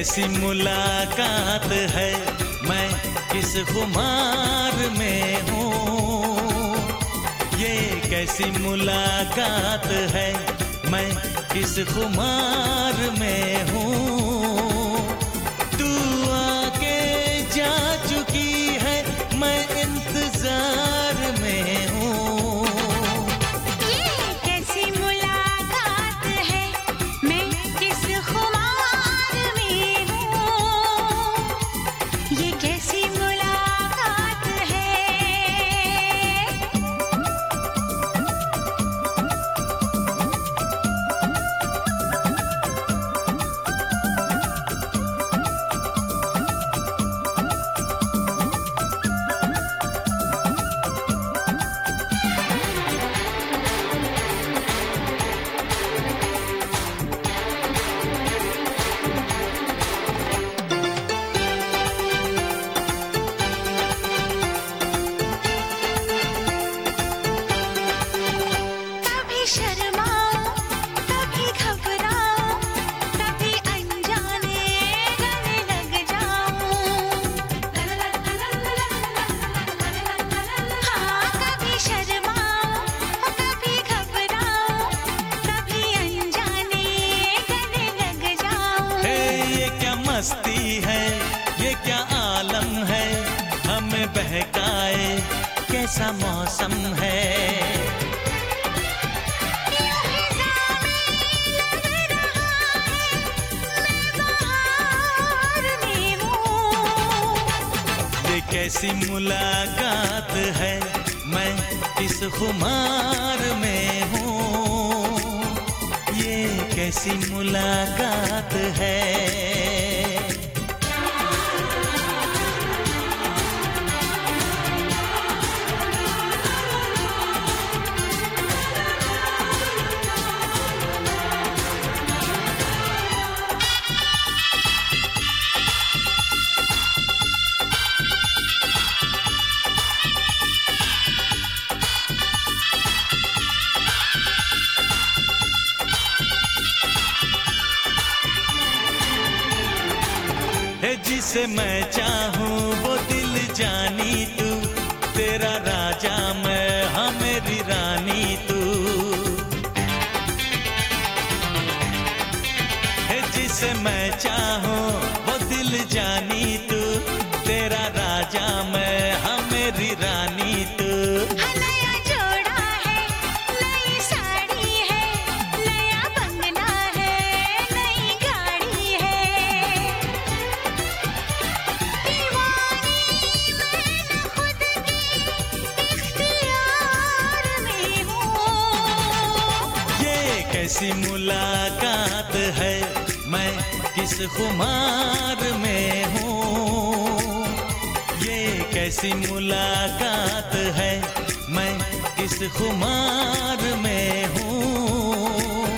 कैसी मुलाकात है, मैं किस खुमार में हूँ। ये कैसी मुलाकात है, मैं किस खुमार में हूँ। तू आके जा चुकी है, मैं इंतजार में हूँ। मस्ती है, ये क्या आलम है, हमें बहकाए कैसा मौसम है। ये कैसी मुलाकात है, मैं किस खुमार में हूँ। ये कैसी मुलाकात है। जिसे मैं चाहूँ वो दिल जानी तू, तेरा राजा मैं, हाँ मेरी रानी तू। जिसे मैं चाहूँ वो दिल जानी तू, तेरा राजा मैं, हाँ मेरी रानी तू। कैसी मुलाकात है, मैं किस खुमार में हूँ। ये कैसी मुलाकात है, मैं किस खुमार में हूँ।